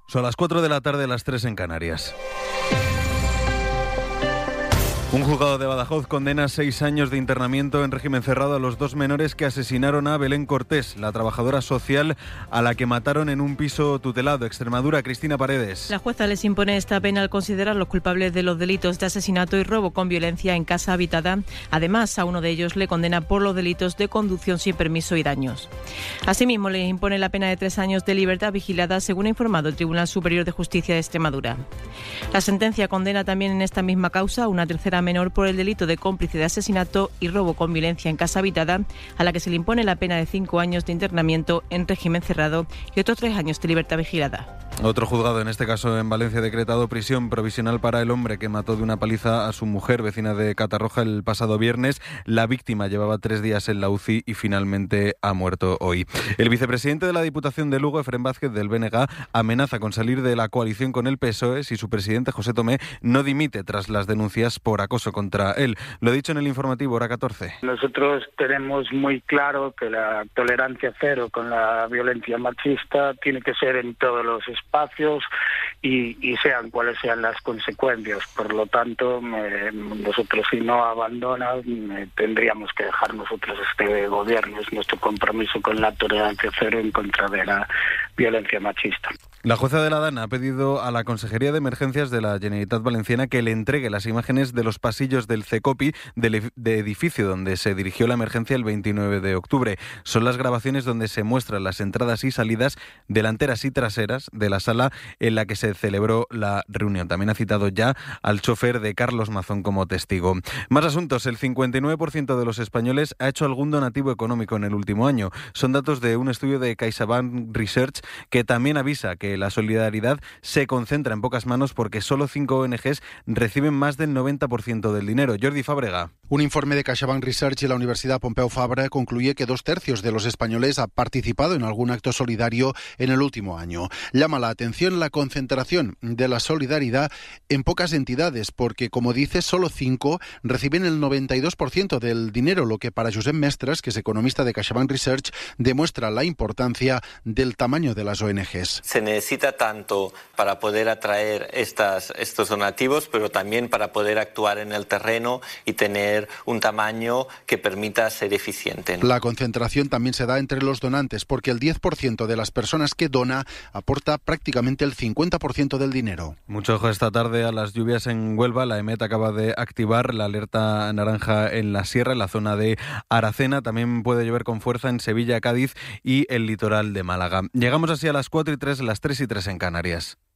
Son las 4 de la tarde, las 3 en Canarias. Un juzgado de Badajoz condena 6 años de internamiento en régimen cerrado a los 2 menores que asesinaron a Belén Cortés, la trabajadora social a la que mataron en un piso tutelado. Extremadura, Cristina Paredes. La jueza les impone esta pena al considerar los culpables de los delitos de asesinato y robo con violencia en casa habitada. Además, a uno de ellos le condena por los delitos de conducción sin permiso y daños. Asimismo, les impone la pena de 3 años de libertad vigilada, según ha informado el Tribunal Superior de Justicia de Extremadura. La sentencia condena también en esta misma causa a una tercera menor por el delito de cómplice de asesinato y robo con violencia en casa habitada, a la que se le impone la pena de 5 años de internamiento en régimen cerrado y otros 3 años de libertad vigilada. Otro juzgado, en este caso en Valencia, ha decretado prisión provisional para el hombre que mató de una paliza a su mujer, vecina de Catarroja, el pasado viernes. La víctima llevaba 3 días en la UCI y finalmente ha muerto hoy. El vicepresidente de la Diputación de Lugo, Efrén Vázquez, del BNG, amenaza con salir de la coalición con el PSOE si su presidente, José Tomé, no dimite tras las denuncias por acoso contra él. Lo ha dicho en el informativo Hora 14. Nosotros tenemos muy claro que la tolerancia cero con la violencia machista tiene que ser en todos los espacios y sean cuales sean las consecuencias. Por lo tanto, nosotros, si no abandonan, tendríamos que dejar nosotros este gobierno. Es nuestro compromiso con la tolerancia cero en contra de la violencia machista. La jueza de la Dana ha pedido a la Consejería de Emergencias de la Generalitat Valenciana que le entregue las imágenes de los pasillos del CECOPI, del edificio donde se dirigió la emergencia el 29 de octubre. Son las grabaciones donde se muestran las entradas y salidas delanteras y traseras de la sala en la que se celebró la reunión. También ha citado ya al chofer de Carlos Mazón como testigo. Más asuntos. El 59% de los españoles ha hecho algún donativo económico en el último año. Son datos de un estudio de CaixaBank Research que también avisa que la solidaridad se concentra en pocas manos porque solo 5 ONGs reciben más del 90% del dinero. Jordi Fábrega. Un informe de CaixaBank Research y la Universidad Pompeu Fabra concluye que 2/3 de los españoles ha participado en algún acto solidario en el último año. Llama la atención la concentración de la solidaridad en pocas entidades porque, como dice, solo 5 reciben el 92% del dinero, lo que para Josep Mestres, que es economista de CaixaBank Research, demuestra la importancia del tamaño de las ONGs. Se necesita tanto para poder atraer estos donativos, pero también para poder actuar en el terreno y tener un tamaño que permita ser eficiente, ¿no? La concentración también se da entre los donantes porque el 10% de las personas que dona aporta prácticamente el 50% del dinero. Mucho ojo esta tarde a las lluvias en Huelva. La EMET acaba de activar la alerta naranja en la sierra, en la zona de Aracena. También puede llover con fuerza en Sevilla, Cádiz y el litoral de Málaga. Llegamos así a las 4 y 3, las 3 y 3 en Canarias.